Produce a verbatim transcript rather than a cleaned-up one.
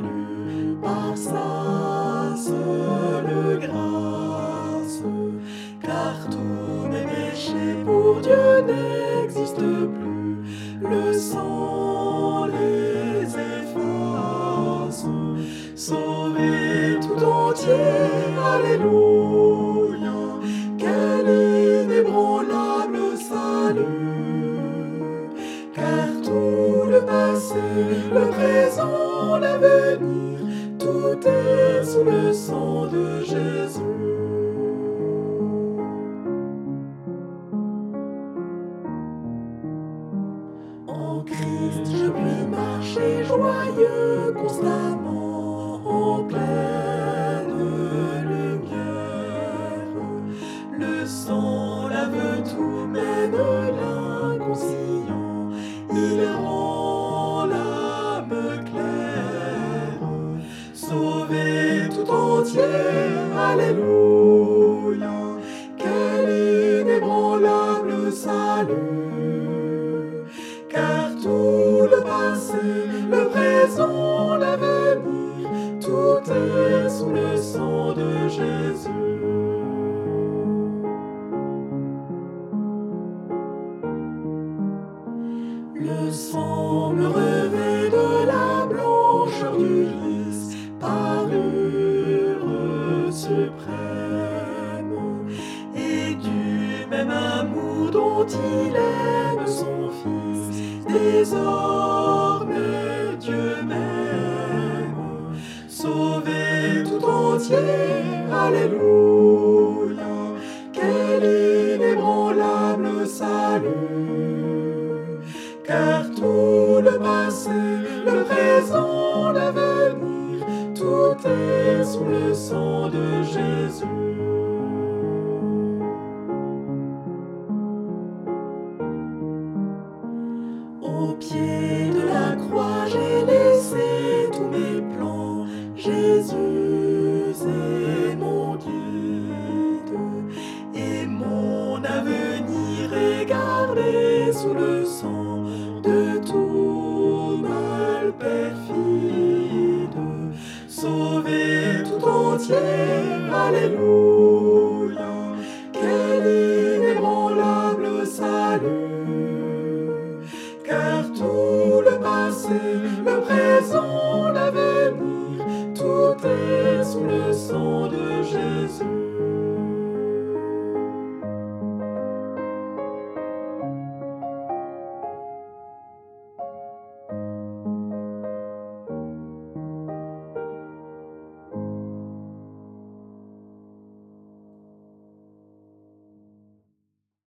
salut par sa seule grâce, car tous mes péchés pour Dieu n'existent plus, le sang les efface, sauvé tout entier, alléluia, quel inébranlable salut, car tout le passé, le présent, l'avenir, tout est sous le sang de Jésus. En Christ je puis marcher joyeux constamment en pleine lumière. Le sang lave tout, mène l'inconscient, il rend l'âme claire. Sauvé tout entier, alléluia, quel inébranlable salut, car tout le passé, le présent, l'avenir, tout est sous le sang de Jésus. Le sang me revêt de la blancheur du lys, parure suprême, et du même amour dont il aime son Fils, désormais Dieu m'aime, sauvé tout entier, alléluia, quel inébranlable salut, car tout le passé, le présent, l'avenir, tout est sous le sang de Jésus. Au pied de la croix, j'ai laissé tous mes plans. Jésus est mon guide, et mon avenir est gardé sous le sang de tout mal perfide. Sauvé tout entier, alléluia, quel inébranlable salut, car tout le passé, le présent, l'avenir, tout est sous le sang de Jésus.